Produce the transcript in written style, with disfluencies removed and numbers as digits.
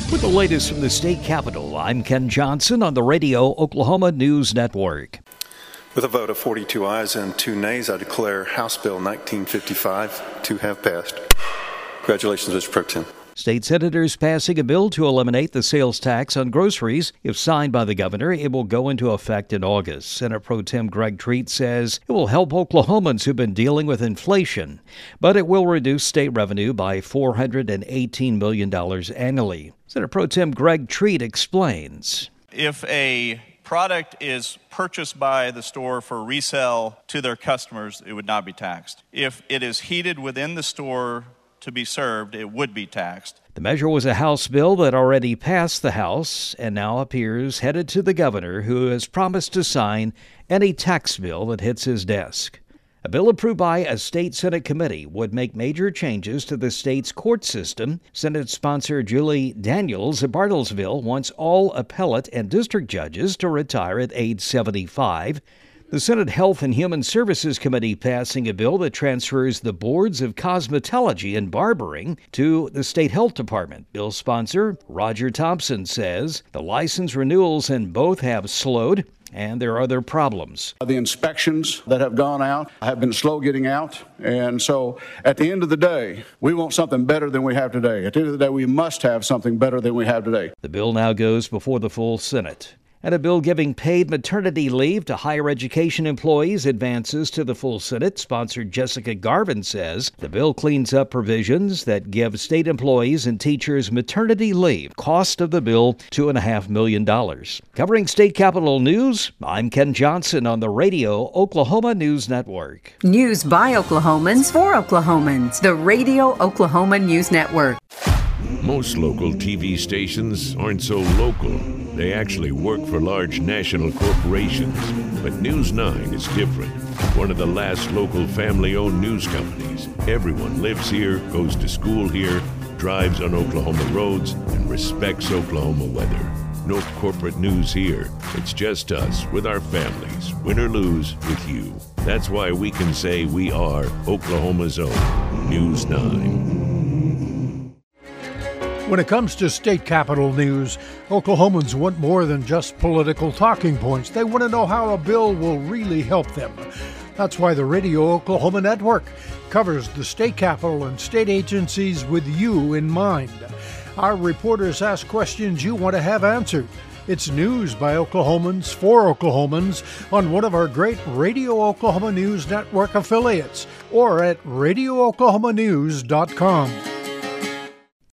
With the latest from the state capitol, I'm Ken Johnson on the Radio Oklahoma News Network. With a vote of 42 ayes and 2 nays, I declare House Bill 1955 to have passed. Congratulations, Mr. Pro Tem. State senators passing a bill to eliminate the sales tax on groceries. If signed by the governor, it will go into effect in August. Senate Pro Tem Greg Treat says it will help Oklahomans who've been dealing with inflation, but it will reduce state revenue by $418 million annually. Senate Pro Tem Greg Treat explains. If a product is purchased by the store for resale to their customers, it would not be taxed. If it is heated within the store to be served, it would be taxed. The measure was a House bill that already passed the House and now appears headed to the governor, who has promised to sign any tax bill that hits his desk. A bill approved by a state Senate committee would make major changes to the state's court system. Senate sponsor Julie Daniels of Bartlesville wants all appellate and district judges to retire at age 75. The Senate Health and Human Services Committee passing a bill that transfers the boards of cosmetology and barbering to the State Health Department. Bill sponsor Roger Thompson says the license renewals in both have slowed and there are other problems. The inspections that have gone out have been slow getting out. And so at the end of the day, we want something better than we have today. At the end of the day, we must have something better than we have today. The bill now goes before the full Senate. And a bill giving paid maternity leave to higher education employees advances to the full Senate. Sponsor Jessica Garvin says the bill cleans up provisions that give state employees and teachers maternity leave. Cost of the bill, $2.5 million. Covering state capitol news, I'm Ken Johnson on the Radio Oklahoma News Network. News by Oklahomans for Oklahomans. The Radio Oklahoma News Network. Most local TV stations aren't so local. They actually work for large national corporations. But News 9 is different. One of the last local family-owned news companies. Everyone lives here, goes to school here, drives on Oklahoma roads, and respects Oklahoma weather. No corporate news here. It's just us with our families, win or lose, with you. That's why we can say we are Oklahoma's own News 9. When it comes to state capitol news, Oklahomans want more than just political talking points. They want to know how a bill will really help them. That's why the Radio Oklahoma Network covers the state capitol and state agencies with you in mind. Our reporters ask questions you want to have answered. It's news by Oklahomans for Oklahomans on one of our great Radio Oklahoma News Network affiliates or at radiooklahomanews.com.